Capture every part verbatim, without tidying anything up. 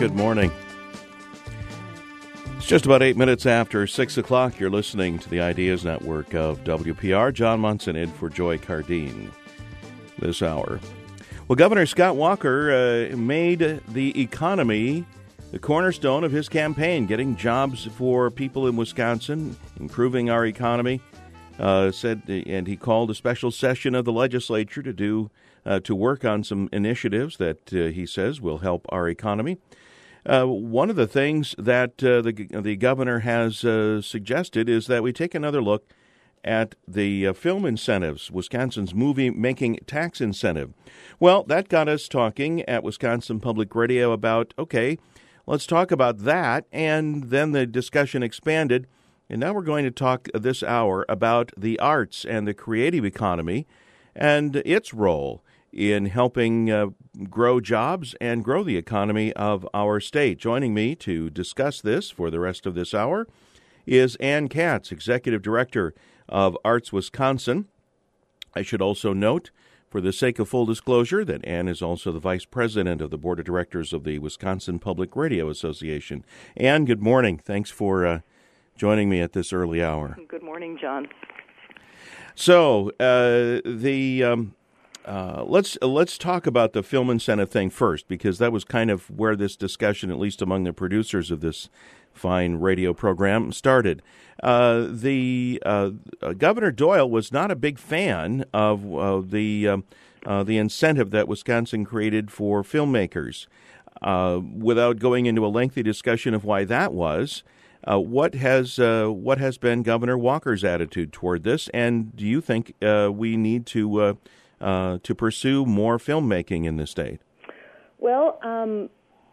Good morning. It's just about eight minutes after six o'clock. You're listening to the Ideas Network of W P R. John Munson in for Joy Cardine this hour. Well, Governor Scott Walker uh, made the economy the cornerstone of his campaign, getting jobs for people in Wisconsin, improving our economy. Uh, said, and he called a special session of the legislature to do uh, to work on some initiatives that uh, he says will help our economy. Uh, one of the things that uh, the the governor has uh, suggested is that we take another look at the uh, film incentives, Wisconsin's movie-making tax incentive. Well, that got us talking at Wisconsin Public Radio about, okay, let's talk about that, and then the discussion expanded, and now we're going to talk this hour about the arts and the creative economy and its role in helping uh, grow jobs and grow the economy of our state. Joining me to discuss this for the rest of this hour is Ann Katz, Executive Director of Arts Wisconsin. I should also note, for the sake of full disclosure, that Ann is also the Vice President of the Board of Directors of the Wisconsin Public Radio Association. Ann, good morning. Thanks for uh, joining me at this early hour. Good morning, John. So, uh, the... Um, Uh, let's let's talk about the film incentive thing first, because that was kind of where this discussion, at least among the producers of this fine radio program, started. Uh, the uh, Governor Doyle was not a big fan of uh, the uh, uh, the incentive that Wisconsin created for filmmakers. Uh, without going into a lengthy discussion of why that was, uh, what has uh, what has been Governor Walker's attitude toward this, and do you think uh, we need to uh, Uh, to pursue more filmmaking in the state? Well, um,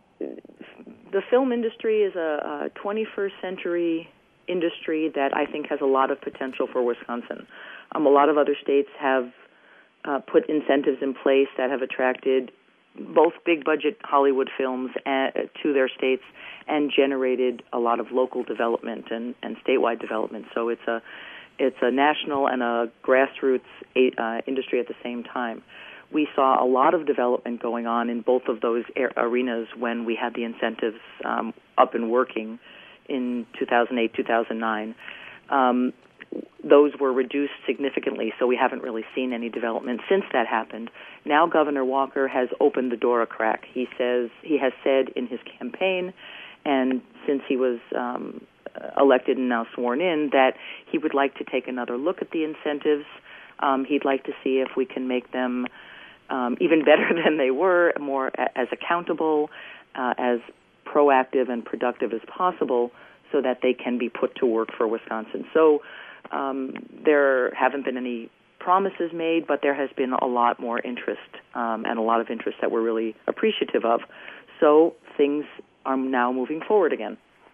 the film industry is a, a twenty-first century industry that I think has a lot of potential for Wisconsin. Um, a lot of other states have uh, put incentives in place that have attracted both big-budget Hollywood films at, to their states and generated a lot of local development and, and statewide development. So it's a It's a national and a grassroots uh, industry at the same time. We saw a lot of development going on in both of those arenas when we had the incentives um, up and working in two thousand eight, two thousand nine. Um, those were reduced significantly, so we haven't really seen any development since that happened. Now Governor Walker has opened the door a crack. He says he has said in his campaign, and since he was um, elected and now sworn in, that he would like to take another look at the incentives. Um, he'd like to see if we can make them um, even better than they were, more a- as accountable, uh, as proactive and productive as possible, so that they can be put to work for Wisconsin. So um, there haven't been any promises made, but there has been a lot more interest um, and a lot of interest that we're really appreciative of. So things are now moving forward again.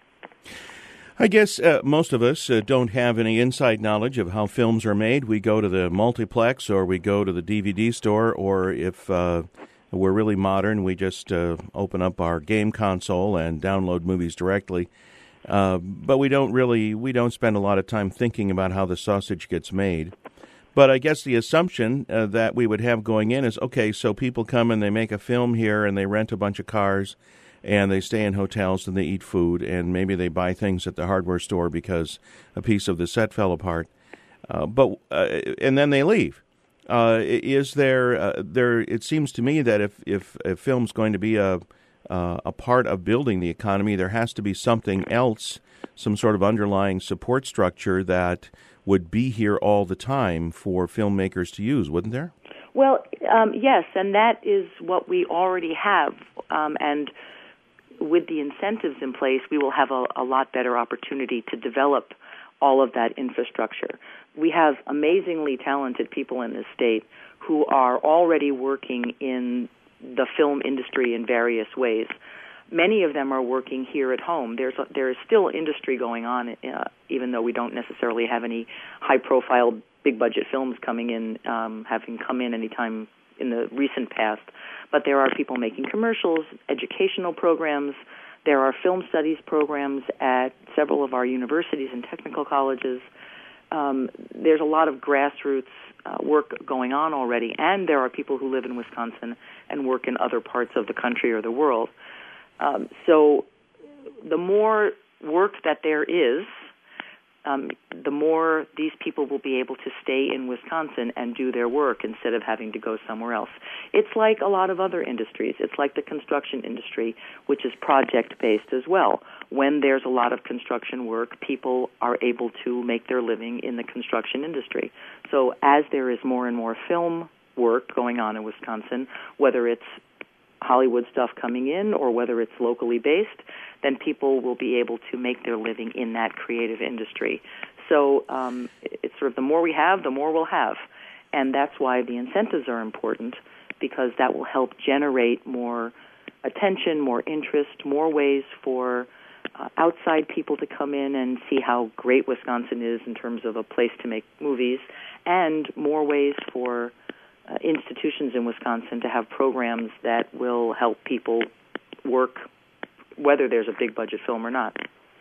I guess uh, most of us uh, don't have any inside knowledge of how films are made. We go to the multiplex, or we go to the D V D store, or if uh, we're really modern, we just uh, open up our game console and download movies directly. Uh, but we don't really, we don't spend a lot of time thinking about how the sausage gets made. But I guess the assumption uh, that we would have going in is, okay, so people come and they make a film here and they rent a bunch of cars, and they stay in hotels and they eat food, and maybe they buy things at the hardware store because a piece of the set fell apart. Uh, but uh, and then they leave. Uh, is there uh, there? It seems to me that if if a film's going to be a uh, a part of building the economy, there has to be something else, some sort of underlying support structure that would be here all the time for filmmakers to use, wouldn't there? Well, um, yes, and that is what we already have, um, and with the incentives in place, we will have a, a lot better opportunity to develop all of that infrastructure. We have amazingly talented people in this state who are already working in the film industry in various ways. Many of them are working here at home. There's a, there is still industry going on, uh, even though we don't necessarily have any high-profile, big-budget films coming in, um, having come in anytime in the recent past. But there are people making commercials, educational programs. There are film studies programs at several of our universities and technical colleges. Um, there's a lot of grassroots uh, work going on already, and there are people who live in Wisconsin and work in other parts of the country or the world. Um, so the more work that there is, um, the more these people will be able to stay in Wisconsin and do their work instead of having to go somewhere else. It's like a lot of other industries. It's like the construction industry, which is project-based as well. When there's a lot of construction work, people are able to make their living in the construction industry. So as there is more and more film work going on in Wisconsin, whether it's Hollywood stuff coming in or whether it's locally based, then people will be able to make their living in that creative industry. So um, it's sort of the more we have, the more we'll have. And that's why the incentives are important, because that will help generate more attention, more interest, more ways for uh, outside people to come in and see how great Wisconsin is in terms of a place to make movies, and more ways for uh, institutions in Wisconsin to have programs that will help people work, whether there's a big budget film or not.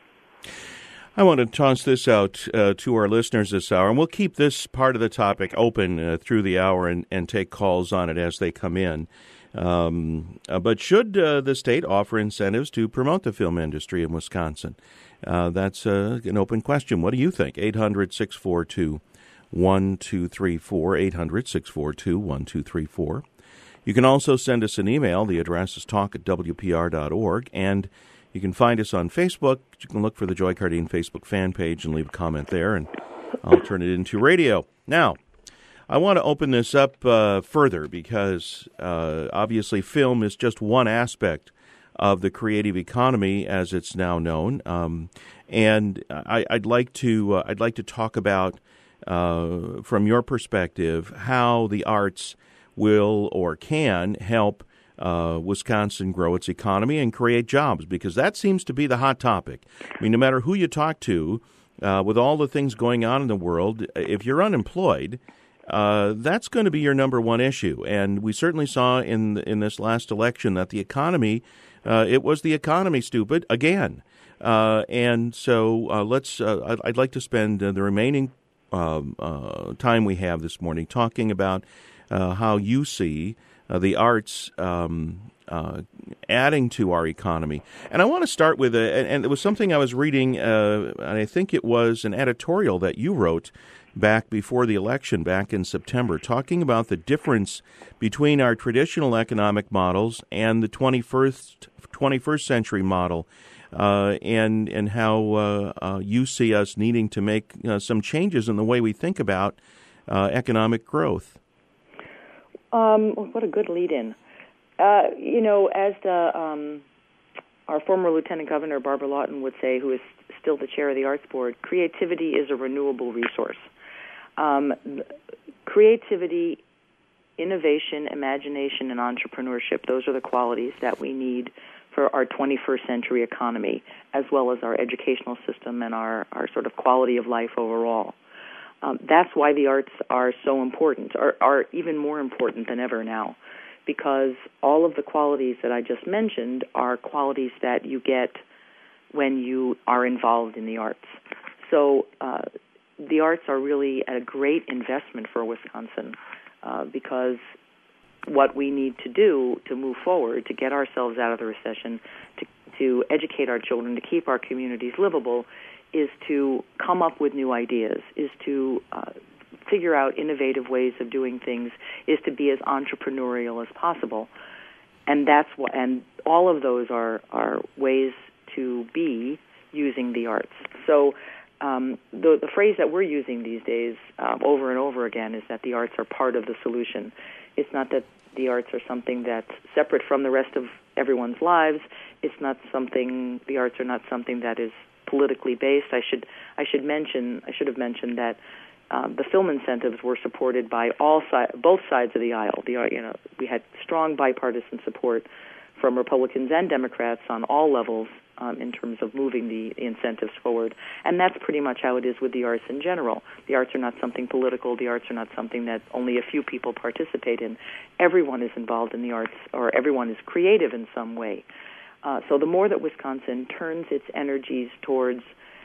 I want to toss this out uh, to our listeners this hour, and we'll keep this part of the topic open uh, through the hour and, and take calls on it as they come in. Um, uh, but should uh, the state offer incentives to promote the film industry in Wisconsin? Uh, that's uh, an open question. What do you think? eight hundred, six four two, one two three four, eight hundred, six four two, one two three four. You can also send us an email. The address is talk at w p r dot org, and you can find us on Facebook. You can look for the Joy Cardine Facebook fan page and leave a comment there, and I'll turn it into radio. Now, I want to open this up uh, further because uh, obviously film is just one aspect of the creative economy as it's now known, um, and I, I'd like to uh, I'd like to talk about uh, from your perspective how the arts will or can help uh, Wisconsin grow its economy and create jobs, because that seems to be the hot topic. I mean, no matter who you talk to, uh, with all the things going on in the world, if you're unemployed, uh, that's going to be your number one issue. And we certainly saw in in this last election that the economy, uh, it was the economy, stupid, again. Uh, and so uh, let's. Uh, I'd, I'd like to spend uh, the remaining um, uh, time we have this morning talking about uh, how you see uh, the arts um, uh, adding to our economy. And I want to start with, a, and, and it was something I was reading, uh, and I think it was an editorial that you wrote back before the election, back in September, talking about the difference between our traditional economic models and the twenty-first, twenty-first century model, uh, and and how uh, uh, you see us needing to make uh, some changes in the way we think about uh, economic growth. Um, what a good lead-in. Uh, you know, as the um, our former Lieutenant Governor Barbara Lawton would say, who is still the chair of the Arts Board, creativity is a renewable resource. Um, creativity, innovation, imagination, and entrepreneurship, those are the qualities that we need for our twenty-first century economy, as well as our educational system and our, our sort of quality of life overall. Um, that's why the arts are so important, are, are even more important than ever now, because all of the qualities that I just mentioned are qualities that you get when you are involved in the arts. So uh, the arts are really a great investment for Wisconsin, uh, because what we need to do to move forward, to get ourselves out of the recession, to, to educate our children, to keep our communities livable, is to come up with new ideas, is to uh, figure out innovative ways of doing things, is to be as entrepreneurial as possible. And that's what, and all of those are, are ways to be using the arts. So um, the, the phrase that we're using these days um, over and over again is that the arts are part of the solution. It's not that the arts are something that's separate from the rest of everyone's lives. It's not something, the arts are not something that is politically based. I should I should mention I should have mentioned that um, the film incentives were supported by all si- both sides of the aisle. The you know we had strong bipartisan support from Republicans and Democrats on all levels um, in terms of moving the, the incentives forward. And that's pretty much how it is with the arts in general. The arts are not something political. The arts are not something that only a few people participate in. Everyone is involved in the arts, or everyone is creative in some way. Uh, so the more that Wisconsin turns its energies towards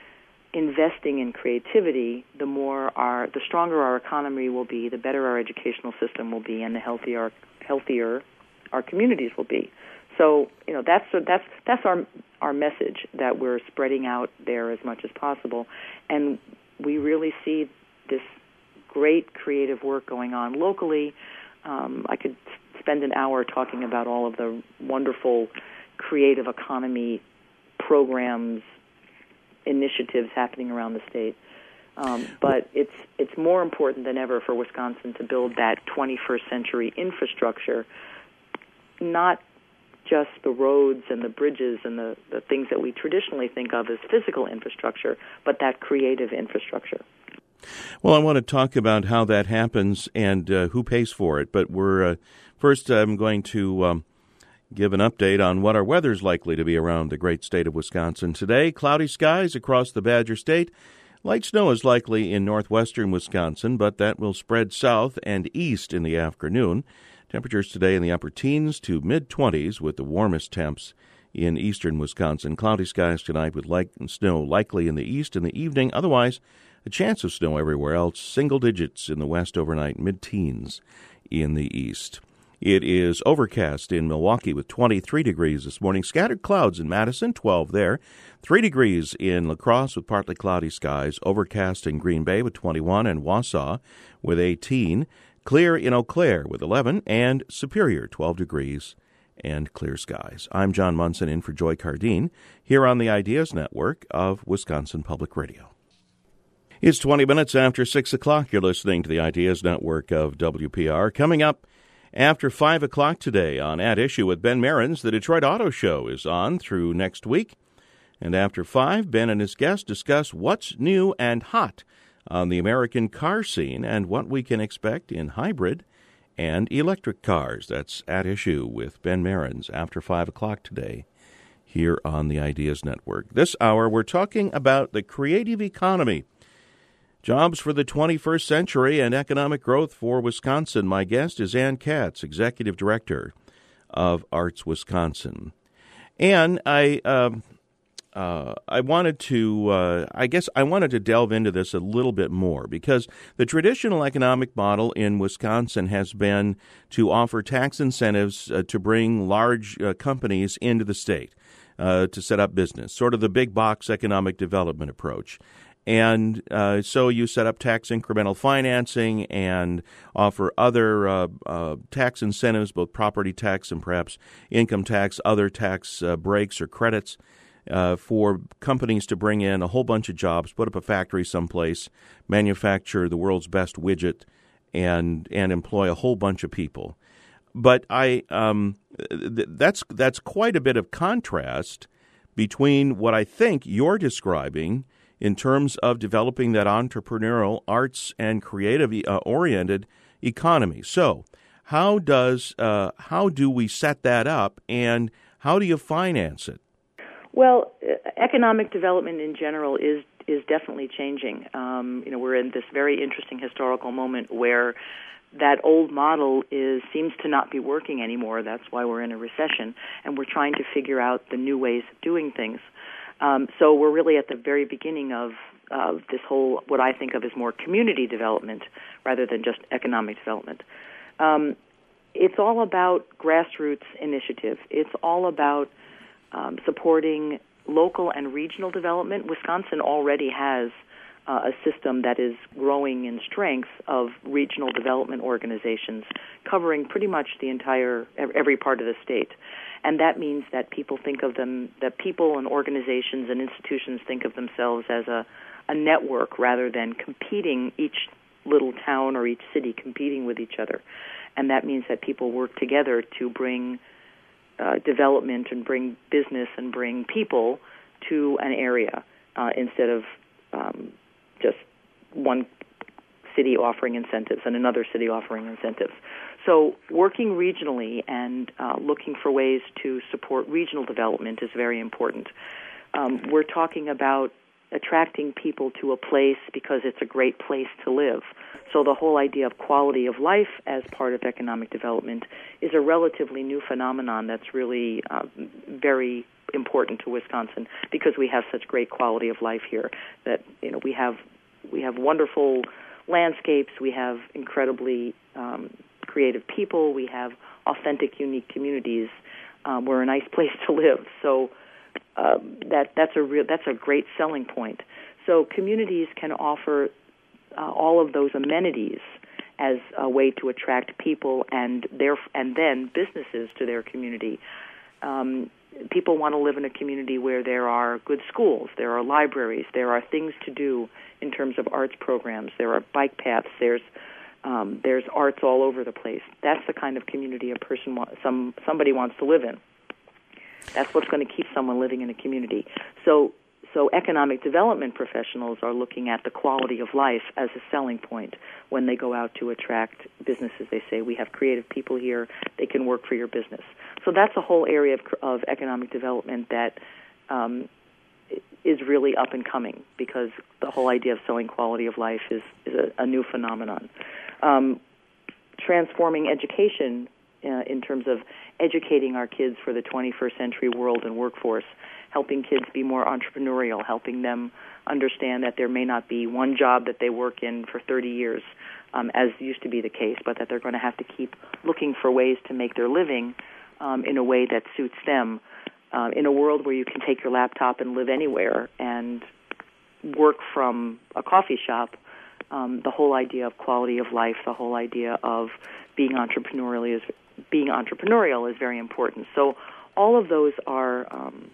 investing in creativity, the more our, the stronger our economy will be, the better our educational system will be, and the healthier, healthier our communities will be. So, you know, that's that's that's our our message that we're spreading out there as much as possible, and we really see this great creative work going on locally. Um, I could spend an hour talking about all of the wonderful creative economy programs, initiatives happening around the state. Um, but it's it's more important than ever for Wisconsin to build that twenty-first century infrastructure, not just the roads and the bridges and the, the things that we traditionally think of as physical infrastructure, but that creative infrastructure. Well, I want to talk about how that happens and uh, who pays for it. But we're uh, first, I'm going to um, give an update on what our weather's likely to be around the great state of Wisconsin today. Cloudy skies across the Badger State. Light snow is likely in northwestern Wisconsin, but that will spread south and east in the afternoon. Temperatures today in the upper teens to mid-twenties with the warmest temps in eastern Wisconsin. Cloudy skies tonight with light snow likely in the east in the evening. Otherwise, a chance of snow everywhere else. Single digits in the west overnight, mid-teens in the east. It is overcast in Milwaukee with twenty-three degrees this morning. Scattered clouds in Madison, twelve there. three degrees in La Crosse with partly cloudy skies. Overcast in Green Bay with twenty-one and Wausau with eighteen. Clear in Eau Claire with eleven and Superior, twelve degrees and clear skies. I'm John Munson in for Joy Cardine here on the Ideas Network of Wisconsin Public Radio. It's twenty minutes after six o'clock. You're listening to the Ideas Network of W P R. Coming up after five o'clock today on At Issue with Ben Merens, the Detroit Auto Show is on through next week. And after five, Ben and his guests discuss what's new and hot on the American car scene and what we can expect in hybrid and electric cars. That's At Issue with Ben Merens after five o'clock today here on the Ideas Network. This hour, we're talking about the creative economy, jobs for the twenty-first century, and economic growth for Wisconsin. My guest is Ann Katz, Executive Director of Arts Wisconsin. Ann, I... Um, Uh, I wanted to, uh, I guess I wanted to delve into this a little bit more because the traditional economic model in Wisconsin has been to offer tax incentives uh, to bring large uh, companies into the state uh, to set up business, sort of the big box economic development approach. And uh, so you set up tax incremental financing and offer other uh, uh, tax incentives, both property tax and perhaps income tax, other tax uh, breaks or credits. Uh, for companies to bring in a whole bunch of jobs, put up a factory someplace, manufacture the world's best widget, and and employ a whole bunch of people. But I um, th- that's that's quite a bit of contrast between what I think you're describing in terms of developing that entrepreneurial, arts and creative uh, oriented economy. So, how does uh, how do we set that up, and how do you finance it? Well, economic development in general is is definitely changing. Um, you know, we're in this very interesting historical moment where that old model is seems to not be working anymore. That's why we're in a recession, and we're trying to figure out the new ways of doing things. Um, so we're really at the very beginning of of this whole, what I think of as more community development rather than just economic development. Um, it's all about grassroots initiative. It's all about Um, supporting local and regional development. Wisconsin already has uh, a system that is growing in strength of regional development organizations covering pretty much the entire, every part of the state. And that means that people think of them, that people and organizations and institutions think of themselves as a, a network rather than competing, each little town or each city competing with each other. And that means that people work together to bring Uh, development and bring business and bring people to an area uh, instead of um, just one city offering incentives and another city offering incentives. So working regionally and uh, looking for ways to support regional development is very important. Um, we're talking about attracting people to a place because it's a great place to live. So the whole idea of quality of life as part of economic development is a relatively new phenomenon that's really uh, very important to Wisconsin because we have such great quality of life here. That you know we have we have wonderful landscapes, we have incredibly um, creative people, we have authentic, unique communities Um, we're a nice place to live. So uh, that that's a real that's a great selling point. So communities can offer uh, all of those amenities as a way to attract people and their and then businesses to their community. Um, people want to live in a community where there are good schools, there are libraries, there are things to do in terms of arts programs, there are bike paths, there's um, there's arts all over the place. That's the kind of community a person wa- some somebody wants to live in. That's what's going to keep someone living in a community. So. So economic development professionals are looking at the quality of life as a selling point when they go out to attract businesses. They say, we have creative people here, they can work for your business. So that's a whole area of, of economic development that um, is really up and coming, because the whole idea of selling quality of life is, is a, a new phenomenon. Um, transforming education uh, in terms of educating our kids for the twenty-first century world and workforce, helping kids be more entrepreneurial, helping them understand that there may not be one job that they work in for thirty years, um, as used to be the case, but that they're going to have to keep looking for ways to make their living um, in a way that suits them, uh, in a world where you can take your laptop and live anywhere and work from a coffee shop. Um, the whole idea of quality of life, the whole idea of being entrepreneurial is, being entrepreneurial is very important. So all of those are Um,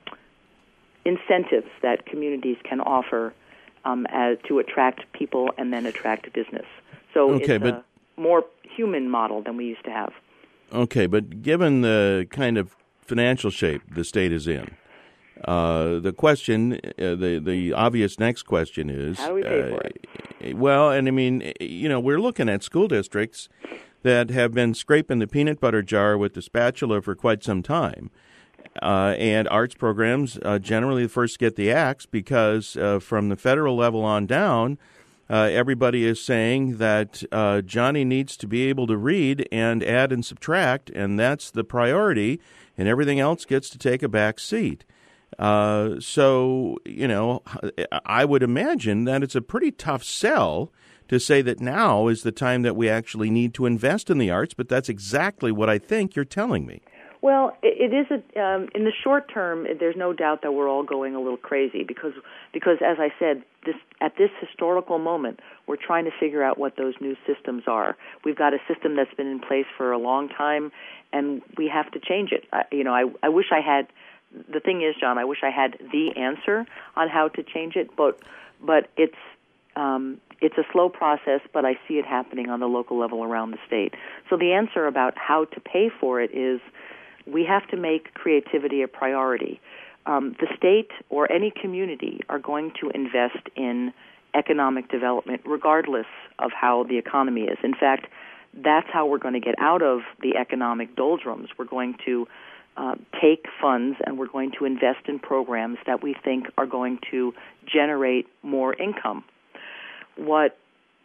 incentives that communities can offer um, as to attract people and then attract business. So okay, it's but, a more human model than we used to have. Okay, but given the kind of financial shape the state is in, uh, the question, uh, the the obvious next question is, how do we pay uh, for it? Well, and I mean, you know, we're looking at school districts that have been scraping the peanut butter jar with the spatula for quite some time. Uh, and arts programs uh, generally first get the axe because uh, from the federal level on down, uh, everybody is saying that uh, Johnny needs to be able to read and add and subtract, and that's the priority, and everything else gets to take a back seat. Uh, so, you know, I would imagine that it's a pretty tough sell to say that now is the time that we actually need to invest in the arts, but that's exactly what I think you're telling me. Well, it, it is a, um, in the short term. There's no doubt that we're all going a little crazy because, because as I said, this at this historical moment, we're trying to figure out what those new systems are. We've got a system that's been in place for a long time, and we have to change it. I, you know, I, I wish I had. The thing is, John, I wish I had the answer on how to change it, but but it's um, it's a slow process. But I see it happening on the local level around the state. So the answer about how to pay for it is, we have to make creativity a priority. Um, the state or any community are going to invest in economic development regardless of how the economy is. In fact, that's how we're going to get out of the economic doldrums. We're going to uh, take funds and we're going to invest in programs that we think are going to generate more income. What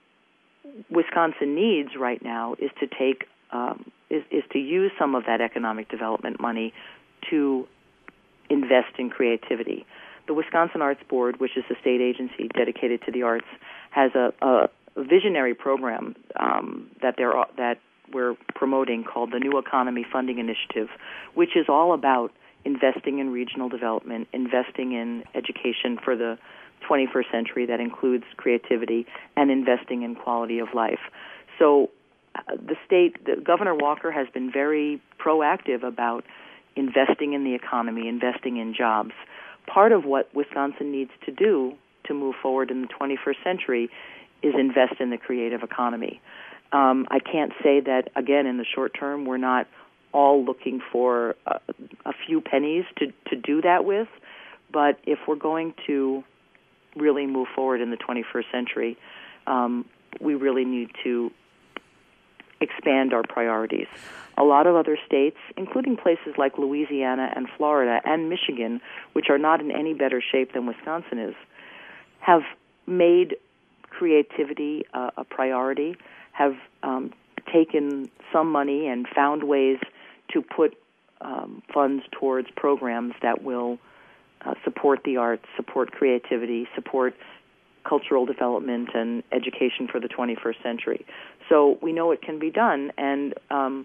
Wisconsin needs right now is to take um, is, is to use some of that economic development money to invest in creativity. The Wisconsin Arts Board, which is a state agency dedicated to the arts, has a, a visionary program um, that they're that we're promoting called the New Economy Funding Initiative, which is all about investing in regional development, investing in education for the twenty-first century that includes creativity, and investing in quality of life. So uh, the state, the, Governor Walker has been very proactive about investing in the economy, investing in jobs. Part of what Wisconsin needs to do to move forward in the twenty-first century is invest in the creative economy. Um, I can't say that, again, in the short term, we're not all looking for a, a few pennies to, to do that with, but if we're going to really move forward in the twenty-first century, um, we really need to expand our priorities. A lot of other states, including places like Louisiana and Florida and Michigan, which are not in any better shape than Wisconsin is, have made creativity uh, a priority, have um, taken some money and found ways to put um, funds towards programs that will uh, support the arts, support creativity, support cultural development and education for the twenty-first century. So we know it can be done, and um,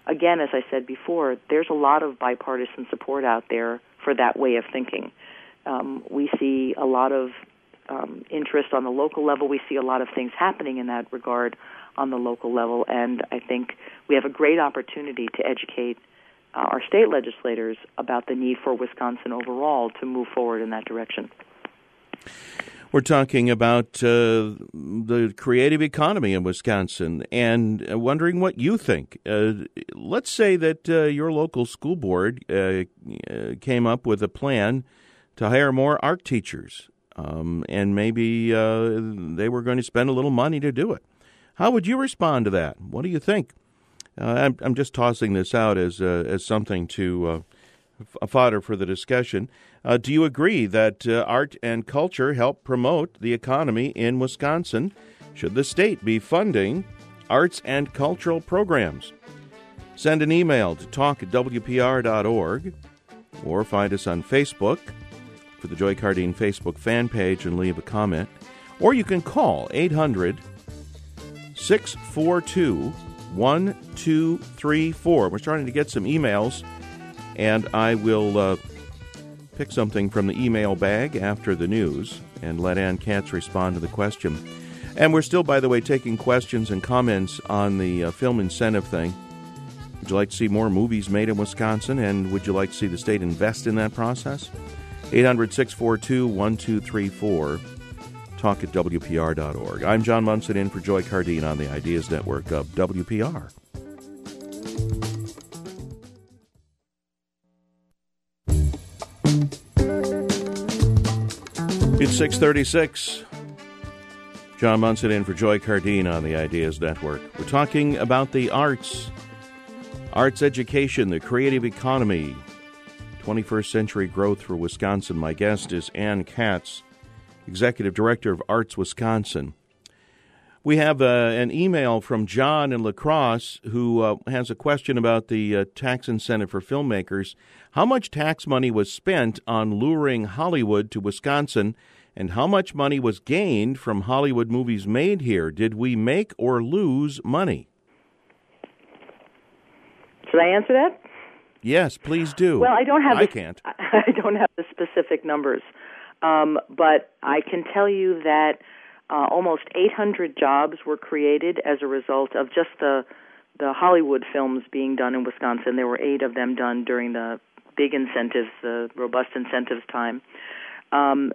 again, as I said before, there's a lot of bipartisan support out there for that way of thinking. Um, we see a lot of um, interest on the local level. We see a lot of things happening in that regard on the local level, and I think we have a great opportunity to educate uh, our state legislators about the need for Wisconsin overall to move forward in that direction. We're talking about uh, the creative economy in Wisconsin and wondering what you think. Uh, let's say that uh, your local school board uh, came up with a plan to hire more art teachers, um, and maybe uh, they were going to spend a little money to do it. How would you respond to that? What do you think? Uh, I'm, I'm just tossing this out as uh, as something to uh, a fodder for the discussion. Uh, do you agree that uh, art and culture help promote the economy in Wisconsin? Should the state be funding arts and cultural programs? Send an email to talk at W P R dot org or find us on Facebook for the Joy Cardeen Facebook fan page and leave a comment. Or you can call eight hundred, six four two, one two three four. We're starting to get some emails, and I will uh, pick something from the email bag after the news and let Ann Katz respond to the question. And we're still, by the way, taking questions and comments on the uh, film incentive thing. Would you like to see more movies made in Wisconsin, and would you like to see the state invest in that process? eight hundred, six four two, one two three four. Talk at W P R dot org. I'm John Munson in for Joy Cardeen on the Ideas Network of W P R. It's six thirty-six. John Munson in for Joy Cardeen on the Ideas Network. We're talking about the arts, arts education, the creative economy, twenty-first century growth for Wisconsin. My guest is Ann Katz, Executive Director of Arts Wisconsin. We have uh, an email from John in La Crosse who uh, has a question about the uh, tax incentive for filmmakers. How much tax money was spent on luring Hollywood to Wisconsin, and how much money was gained from Hollywood movies made here? Did we make or lose money? Should I answer that? Yes, please do. Well, I don't have. I the, can't. I don't have the specific numbers, um, but I can tell you that uh, almost eight hundred jobs were created as a result of just the the Hollywood films being done in Wisconsin. There were eight of them done during the big incentives, the robust incentives time. Um,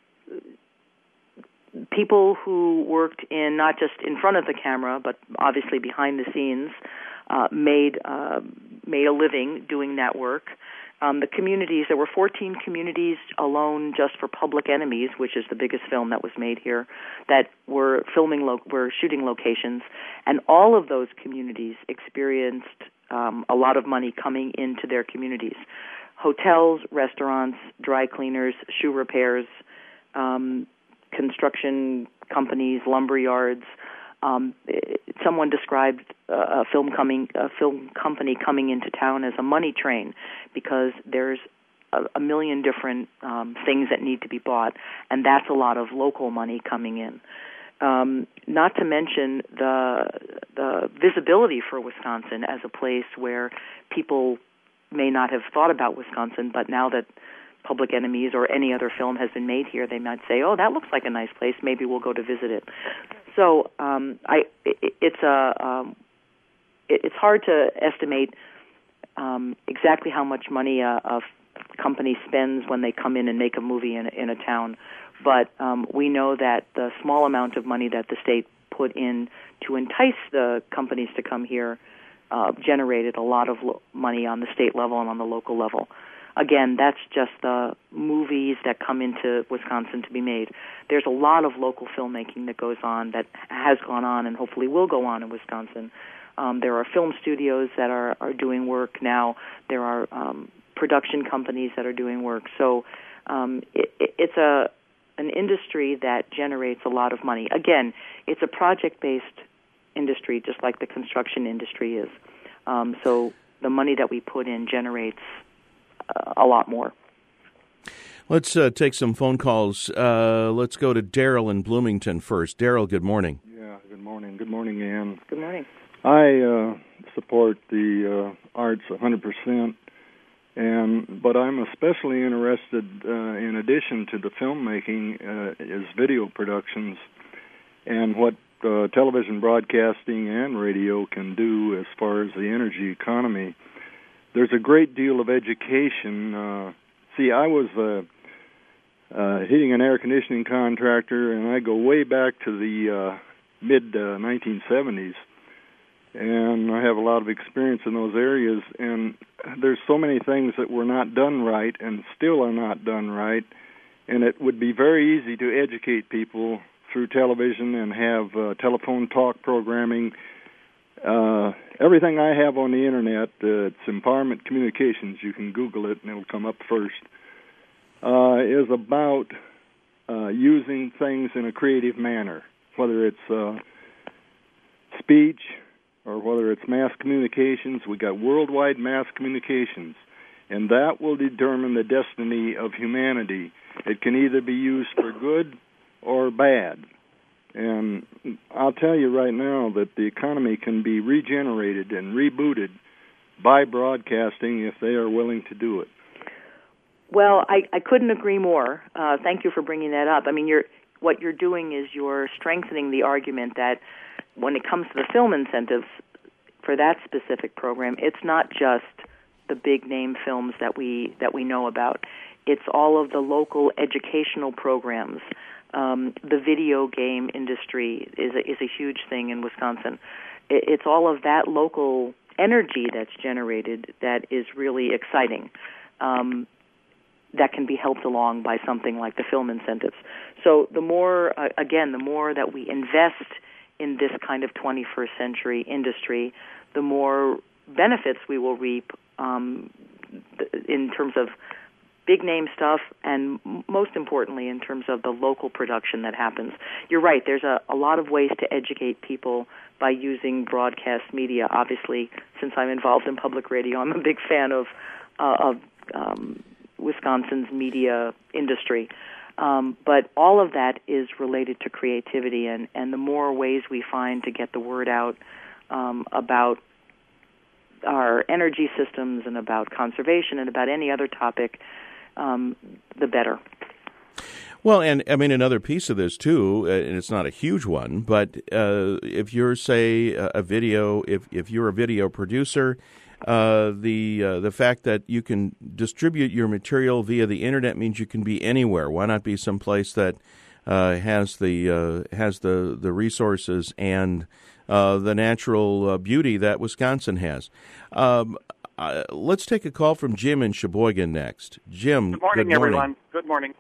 people who worked in not just in front of the camera, but obviously behind the scenes, uh, made uh, made a living doing that work. Um, the communities, there were fourteen communities alone just for Public Enemies, which is the biggest film that was made here, that were filming, lo- were shooting locations, and all of those communities experienced um, a lot of money coming into their communities. Hotels, restaurants, dry cleaners, shoe repairs, um, construction companies, lumber yards. Um, someone described a film coming, a film company coming into town as a money train, because there's a, a million different um, things that need to be bought, and that's a lot of local money coming in. Um, not to mention the the visibility for Wisconsin as a place where people may not have thought about Wisconsin, but now that Public Enemies or any other film has been made here, they might say, "Oh, that looks like a nice place. Maybe we'll go to visit it." So, um, I it, it's a um, it, it's hard to estimate um, exactly how much money a, a company spends when they come in and make a movie in a, in a town, but um, we know that the small amount of money that the state put in to entice the companies to come here uh, generated a lot of lo- money on the state level and on the local level. Again, that's just the movies that come into Wisconsin to be made. There's a lot of local filmmaking that goes on, that has gone on, and hopefully will go on in Wisconsin. Um, there are film studios that are, are doing work now. There are um, production companies that are doing work. So um, it, it, it's a an industry that generates a lot of money. Again, it's a project-based industry, just like the construction industry is. Um, so the money that we put in generates a lot more. Let's uh, take some phone calls. Uh, let's go to Daryl in Bloomington first. Daryl, good morning. Yeah, good morning. Good morning, Ann. Good morning. I uh, support the uh, arts one hundred percent. And but I'm especially interested, uh, in addition to the filmmaking, uh, is video productions and what uh, television broadcasting and radio can do as far as the energy economy. There's a great deal of education. Uh, see, I was a uh, heating and air conditioning contractor, and I go way back to the uh, mid uh, nineteen seventies. And I have a lot of experience in those areas, and there's so many things that were not done right and still are not done right, and it would be very easy to educate people through television and have uh, telephone talk programming. Uh, everything I have on the Internet, uh, it's Empowerment Communications, you can Google it and it'll come up first, uh, is about uh, using things in a creative manner, whether it's uh, speech, or whether it's mass communications. We got worldwide mass communications, and that will determine the destiny of humanity. It can either be used for good or bad. And I'll tell you right now that the economy can be regenerated and rebooted by broadcasting if they are willing to do it. Well, I, I couldn't agree more. Uh, thank you for bringing that up. I mean, you're what you're doing is you're strengthening the argument that when it comes to the film incentives for that specific program, it's not just the big name films that we that we know about. It's all of the local educational programs. Um, the video game industry is a, is a huge thing in Wisconsin. It, it's all of that local energy that's generated that is really exciting. Um, that can be helped along by something like the film incentives. So the more, uh, again, the more that we invest in this kind of twenty-first century industry, the more benefits we will reap um, in terms of big name stuff and most importantly in terms of the local production that happens. You're right, there's a, a lot of ways to educate people by using broadcast media. Obviously, since I'm involved in public radio, I'm a big fan of, uh, of um, Wisconsin's media industry. Um, but all of that is related to creativity, and, and the more ways we find to get the word out um, about our energy systems and about conservation and about any other topic, um, the better. Well, and I mean, another piece of this, too, uh, and it's not a huge one, but uh, if you're, say, a, a video, if, if you're a video producer, Uh, the uh, the fact that you can distribute your material via the internet means you can be anywhere. Why not be someplace that uh, has the uh, has the, the resources and uh, the natural uh, beauty that Wisconsin has? Um, uh, let's take a call from Jim in Sheboygan next. Jim, good morning, good morning. everyone. Good morning.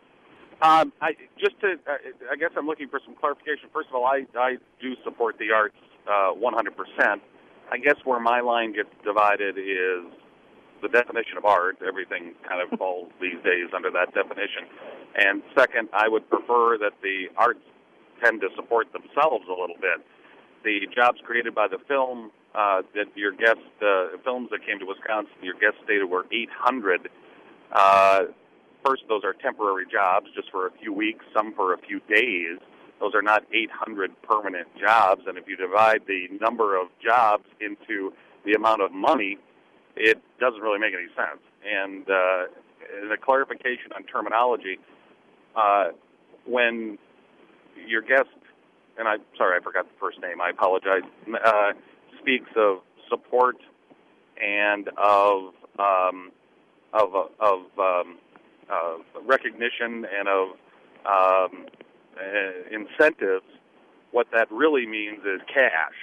Um, I just to uh, I guess I'm looking for some clarification. First of all, I I do support the arts uh, one hundred percent. I guess where my line gets divided is the definition of art. Everything kind of falls these days under that definition. And second, I would prefer that the arts tend to support themselves a little bit. The jobs created by the film, uh, that your guest, uh, films that came to Wisconsin, your guest stated were eight hundred. Uh, first, those are temporary jobs, just for a few weeks, some for a few days. Those are not eight hundred permanent jobs, and if you divide the number of jobs into the amount of money, it doesn't really make any sense. And uh, the clarification on terminology, uh, when your guest, and I'm sorry, I forgot the first name, I apologize, uh, speaks of support and of um, of of um, uh, recognition and of um, Uh, incentives, what that really means is cash.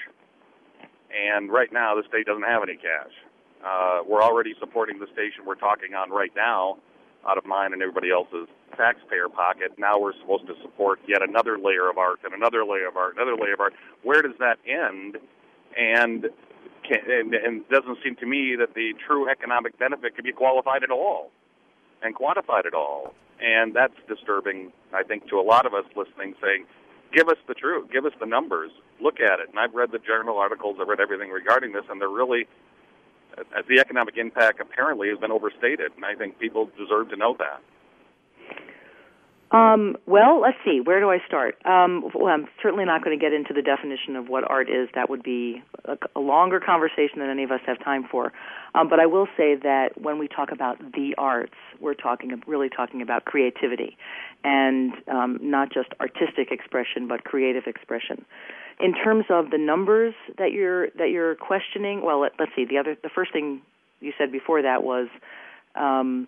And right now, the state doesn't have any cash. Uh, we're already supporting the station we're talking on right now out of mine and everybody else's taxpayer pocket. Now we're supposed to support yet another layer of art and another layer of art, another layer of art. Where does that end? And, can, and, and it doesn't seem to me that the true economic benefit can be qualified at all and quantified at all. And that's disturbing, I think, to a lot of us listening, saying, give us the truth, give us the numbers, look at it. And I've read the journal articles, I've read everything regarding this, and they're really, uh, the economic impact apparently has been overstated, and I think people deserve to know that. Um, well, let's see. Where do I start? Um, well, I'm certainly not going to get into the definition of what art is. That would be a, a longer conversation than any of us have time for. Um, but I will say that when we talk about the arts, we're talking really talking about creativity, and um, not just artistic expression, but creative expression. In terms of the numbers that you're that you're questioning, well, let, let's see. The other, the first thing you said before that was. Um,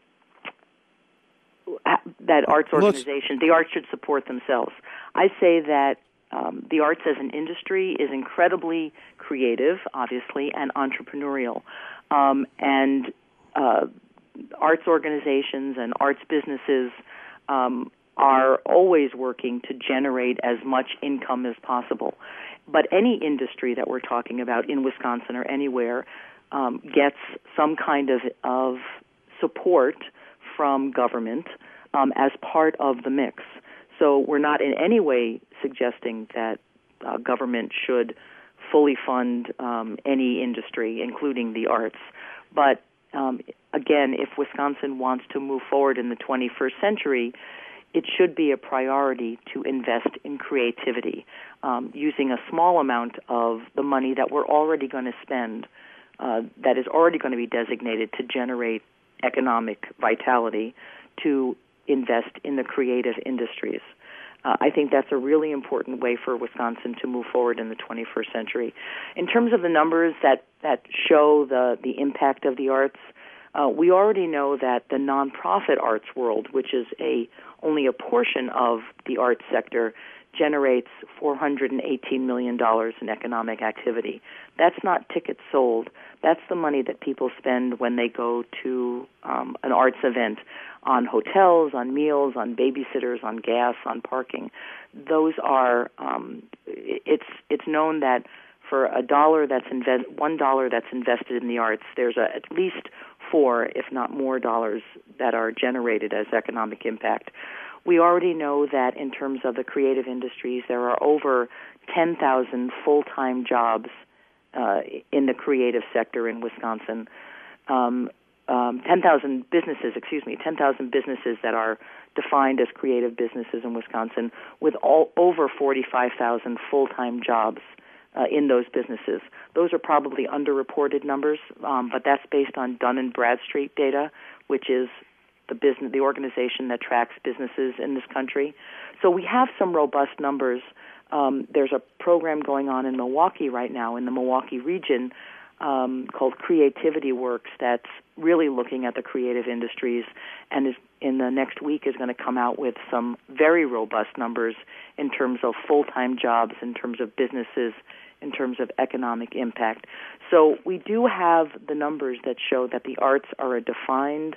that arts organizations, the arts should support themselves. I say that um, the arts as an industry is incredibly creative, obviously, and entrepreneurial. Um, and uh, arts organizations and arts businesses um, are always working to generate as much income as possible. But any industry that we're talking about in Wisconsin or anywhere um, gets some kind of, of support from government um, as part of the mix. So we're not in any way suggesting that uh, government should fully fund um, any industry, including the arts. But um, again, if Wisconsin wants to move forward in the twenty-first century, it should be a priority to invest in creativity, um, using a small amount of the money that we're already going to spend, uh, that is already going to be designated to generate economic vitality, to invest in the creative industries. Uh, I think that's a really important way for Wisconsin to move forward in the twenty-first century. In terms of the numbers that, that show the, the impact of the arts, uh, we already know that the nonprofit arts world, which is a only a portion of the arts sector, generates four hundred eighteen million dollars in economic activity. That's not tickets sold. That's the money that people spend when they go to um, an arts event, on hotels, on meals, on babysitters, on gas, on parking. Those are, um, it's it's known that for a dollar that's invest, one dollar that's invested in the arts, there's a, at least four, if not more, dollars that are generated as economic impact. We already know that in terms of the creative industries, there are over ten thousand full-time jobs uh, in the creative sector in Wisconsin. Um, um, ten thousand businesses, excuse me, ten thousand businesses that are defined as creative businesses in Wisconsin, with all, over forty-five thousand full-time jobs uh, in those businesses. Those are probably underreported numbers, um, but that's based on Dun and Bradstreet data, which is the business, the organization that tracks businesses in this country. So we have some robust numbers. Um, there's a program going on in Milwaukee right now, in the Milwaukee region, um, called Creativity Works, that's really looking at the creative industries, and is, in the next week is going to come out with some very robust numbers in terms of full-time jobs, in terms of businesses, in terms of economic impact. So we do have the numbers that show that the arts are a defined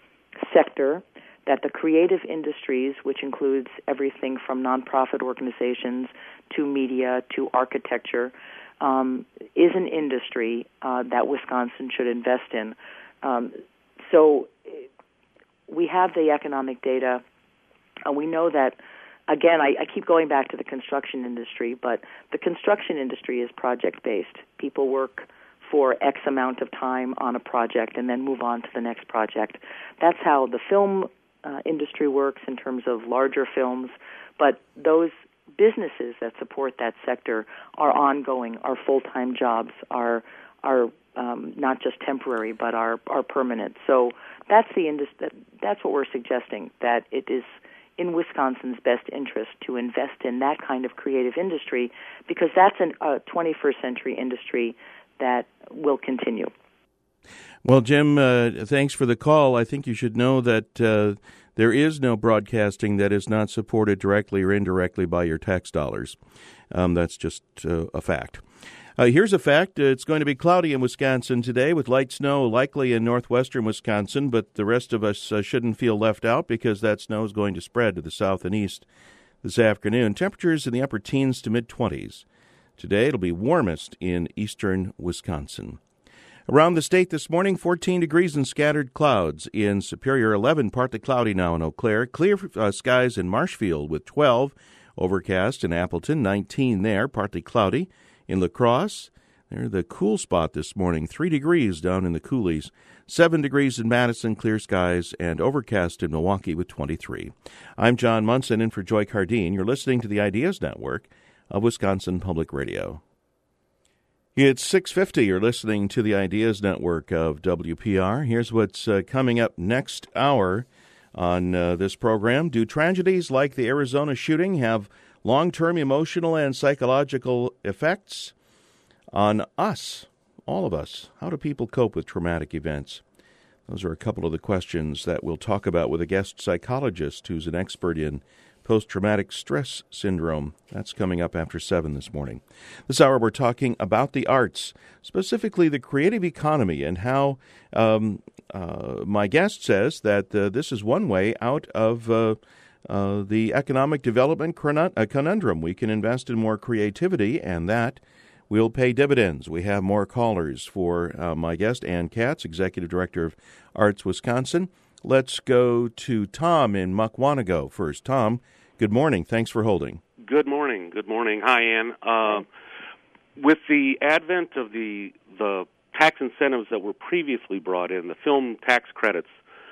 sector, that the creative industries, which includes everything from nonprofit organizations to media to architecture, um, is an industry uh, that Wisconsin should invest in. Um, so we have the economic data. Uh, we know that, again, I, I keep going back to the construction industry, but the construction industry is project-based. People work for X amount of time on a project and then move on to the next project. That's how the film uh, industry works in terms of larger films, but those businesses that support that sector are ongoing, are full-time jobs, are are um, not just temporary, but are are permanent. So that's the indus- that's what we're suggesting, that it is in Wisconsin's best interest to invest in that kind of creative industry, because that's an, a twenty-first century industry that will continue. Well, Jim, uh, thanks for the call. I think you should know that uh, there is no broadcasting that is not supported directly or indirectly by your tax dollars. Um, that's just uh, a fact. Uh, here's a fact. It's going to be cloudy in Wisconsin today with light snow likely in northwestern Wisconsin, but the rest of us uh, shouldn't feel left out because that snow is going to spread to the south and east this afternoon. Temperatures in the upper teens to mid-twenties. Today it'll be warmest in eastern Wisconsin. Around the state this morning, fourteen degrees and scattered clouds. In Superior, eleven, partly cloudy now in Eau Claire. Clear uh, skies in Marshfield with twelve. Overcast in Appleton, nineteen there, partly cloudy. In La Crosse, They're the cool spot this morning. Three degrees down in the coulees, seven degrees in Madison, clear skies, and overcast in Milwaukee with twenty-three. I'm John Munson in for Joy Cardine. You're listening to the Ideas Network of Wisconsin Public Radio. It's six fifty. You're listening to the Ideas Network of W P R. Here's what's uh, coming up next hour on uh, this program. Do tragedies like the Arizona shooting have long-term emotional and psychological effects on us, all of us? How do people cope with traumatic events? Those are a couple of the questions that we'll talk about with a guest psychologist who's an expert in post-traumatic stress syndrome. That's coming up after seven this morning. This hour we're talking about the arts, specifically the creative economy, and how um, uh, my guest says that uh, this is one way out of uh, uh, the economic development conundrum. We can invest in more creativity, and that will pay dividends. We have more callers for uh, my guest, Ann Katz, Executive Director of Arts Wisconsin. Let's go to Tom in Muckwonago first. Tom, good morning. Thanks for holding. Good morning. Good morning. Hi, Ann. Uh, with the advent of the the tax incentives that were previously brought in, the film tax credits,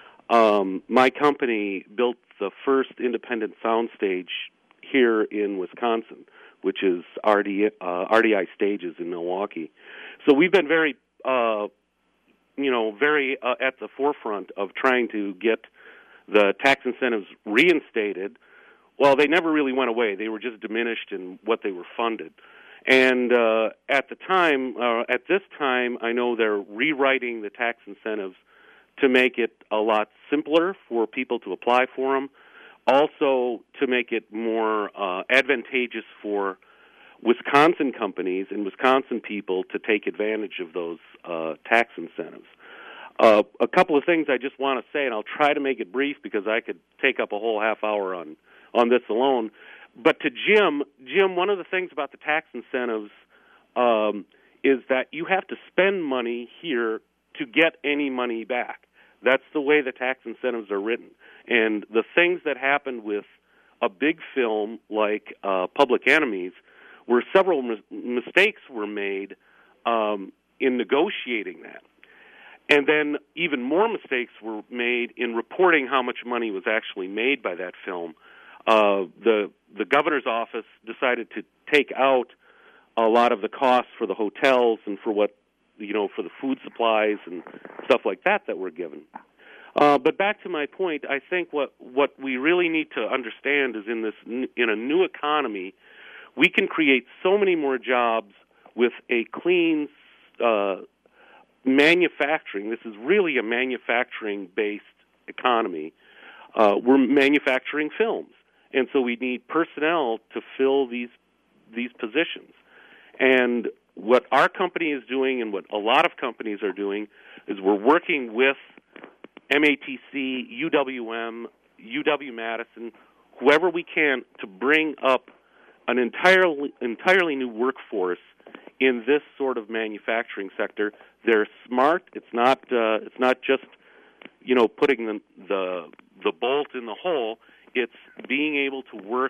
um, my company built the first independent soundstage here in Wisconsin, which is R D, uh, R D I Stages in Milwaukee. So we've been very, uh, you know, very uh, at the forefront of trying to get the tax incentives reinstated. Well, they never really went away. They were just diminished in what they were funded. And uh, at the time, uh, at this time, I know they're rewriting the tax incentives to make it a lot simpler for people to apply for them. Also, to make it more uh, advantageous for Wisconsin companies and Wisconsin people to take advantage of those uh, tax incentives. Uh, a couple of things I just want to say, and I'll try to make it brief because I could take up a whole half hour on, on this alone. But to Jim, Jim, one of the things about the tax incentives um, is that you have to spend money here to get any money back. That's the way the tax incentives are written. And the things that happened with a big film like uh, Public Enemies, where several mis- mistakes were made um, in negotiating that. And then even more mistakes were made in reporting how much money was actually made by that film. Uh, the the governor's office decided to take out a lot of the costs for the hotels and for what, you know, for the food supplies and stuff like that that were given. Uh, but back to my point, I think what, what we really need to understand is in this in a new economy, we can create so many more jobs with a clean uh, manufacturing. This is really a manufacturing-based economy. Uh, we're manufacturing films, and so we need personnel to fill these these positions. And what our company is doing and what a lot of companies are doing is we're working with M A T C, U W M, U W-Madison, whoever we can to bring up an entirely entirely new workforce in this sort of manufacturing sector. They're smart. It's not uh, it's not just, you know, putting the, the the bolt in the hole. It's being able to work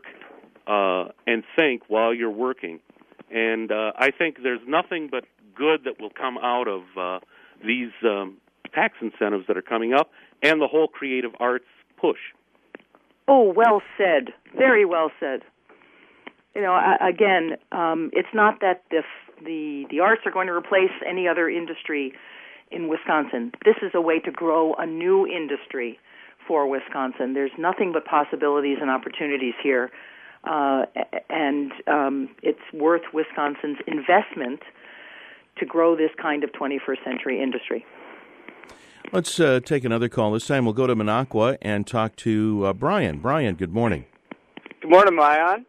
uh, and think while you're working. And uh, I think there's nothing but good that will come out of uh, these um, tax incentives that are coming up and the whole creative arts push. Oh, well said. Very well said. You know, again, um, it's not that the, the the arts are going to replace any other industry in Wisconsin. This is a way to grow a new industry for Wisconsin. There's nothing but possibilities and opportunities here, uh, and um, it's worth Wisconsin's investment to grow this kind of twenty-first century industry. Let's uh, take another call. This time we'll go to Minocqua and talk to uh, Brian. Brian, good morning. Good morning, am I on?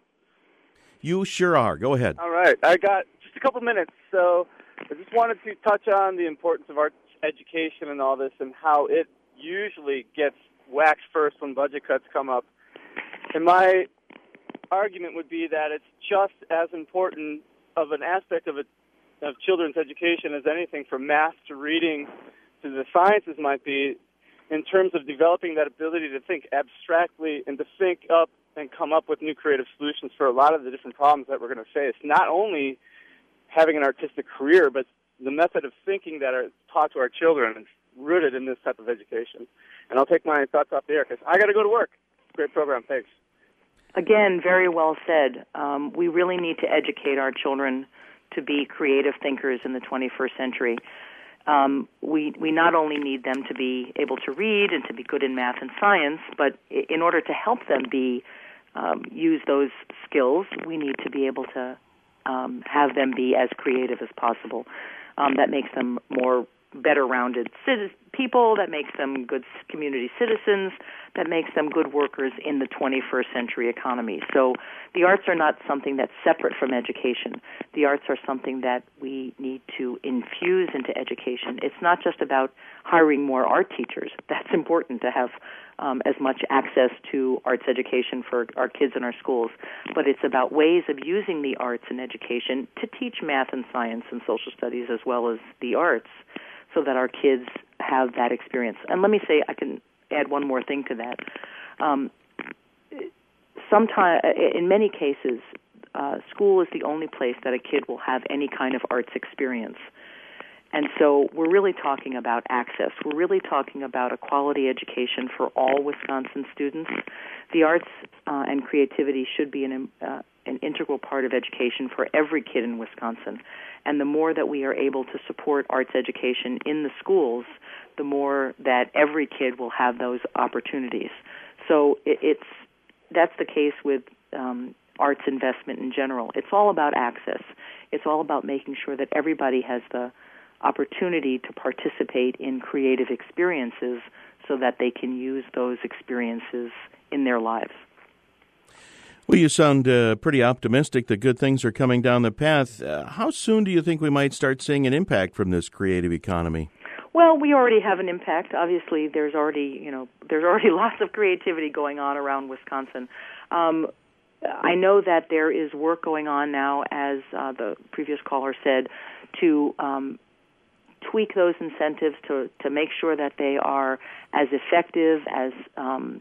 You sure are. Go ahead. All right. I got just a couple minutes, so I just wanted to touch on the importance of arts education and all this and how it usually gets whacked first when budget cuts come up. And my argument would be that it's just as important of an aspect of it, of children's education as anything from math to reading to the sciences might be, in terms of developing that ability to think abstractly and to think up and come up with new creative solutions for a lot of the different problems that we're going to face. Not only having an artistic career, but the method of thinking that are taught to our children is rooted in this type of education. And I'll take my thoughts off the air because I got to go to work. Great program. Thanks. Again, very well said. Um, we really need to educate our children to be creative thinkers in the twenty-first century. Um, we we not only need them to be able to read and to be good in math and science, but in order to help them be um, use those skills, we need to be able to um, have them be as creative as possible. Um, that makes them more better-rounded people, that makes them good community citizens, that makes them good workers in the twenty-first century economy. So the arts are not something that's separate from education. The arts are something that we need to infuse into education. It's not just about hiring more art teachers. That's important to have um, as much access to arts education for our kids in our schools. But it's about ways of using the arts in education to teach math and science and social studies as well as the arts, so that our kids have that experience. And let me say, I can add one more thing to that. Um, sometime, in many cases, uh, school is the only place that a kid will have any kind of arts experience. And so we're really talking about access. We're really talking about a quality education for all Wisconsin students. The arts uh, and creativity should be an, uh, an integral part of education for every kid in Wisconsin. And the more that we are able to support arts education in the schools, the more that every kid will have those opportunities. So it, it's that's the case with um, arts investment in general. It's all about access. It's all about making sure that everybody has the opportunity to participate in creative experiences so that they can use those experiences in their lives. Well, you sound uh, pretty optimistic that good things are coming down the path. Uh, how soon do you think we might start seeing an impact from this creative economy? Well, we already have an impact. Obviously, there's already, you know, there's already lots of creativity going on around Wisconsin. Um, I know that there is work going on now, as uh, the previous caller said, to um, tweak those incentives to to make sure that they are as effective, as um,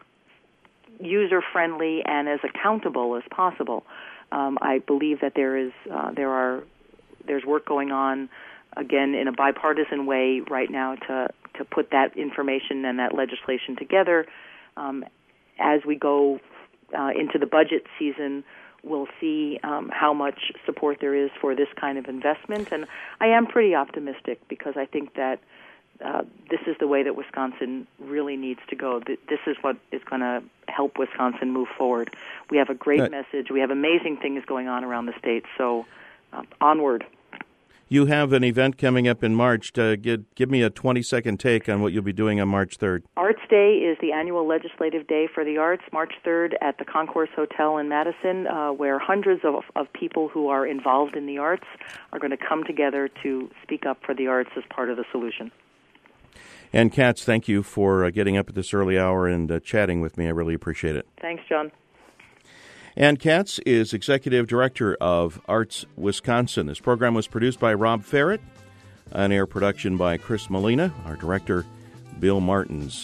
user-friendly, and as accountable as possible. Um, I believe that there is uh, there are there's work going on, again, in a bipartisan way right now to to put that information and that legislation together. Um, as we go uh, into the budget season, we'll see um, how much support there is for this kind of investment. And I am pretty optimistic because I think that uh, this is the way that Wisconsin really needs to go. This is what is going to help Wisconsin move forward. We have a great uh, message. We have amazing things going on around the state. So uh, onward. You have an event coming up in March. To give, give me a twenty-second take on what you'll be doing on March third. Arts Day is the annual legislative day for the arts, March third at the Concourse Hotel in Madison, uh, where hundreds of, of people who are involved in the arts are going to come together to speak up for the arts as part of the solution. Ann Katz, thank you for uh, getting up at this early hour and uh, chatting with me. I really appreciate it. Thanks, John. Ann Katz is Executive Director of Arts Wisconsin. This program was produced by Rob Ferret, on-air production by Chris Molina, our director, Bill Martins.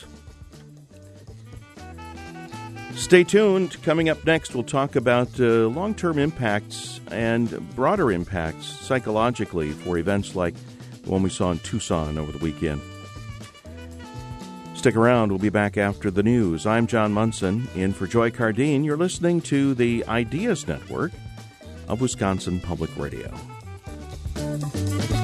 Stay tuned. Coming up next, we'll talk about uh, long-term impacts and broader impacts psychologically for events like the one we saw in Tucson over the weekend. Stick around. We'll be back after the news. I'm John Munson, in for Joy Cardine. You're listening to the Ideas Network of Wisconsin Public Radio.